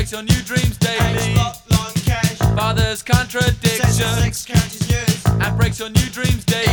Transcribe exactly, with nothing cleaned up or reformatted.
breaks your new dreams daily. Father's contradictions and breaks your new dreams daily.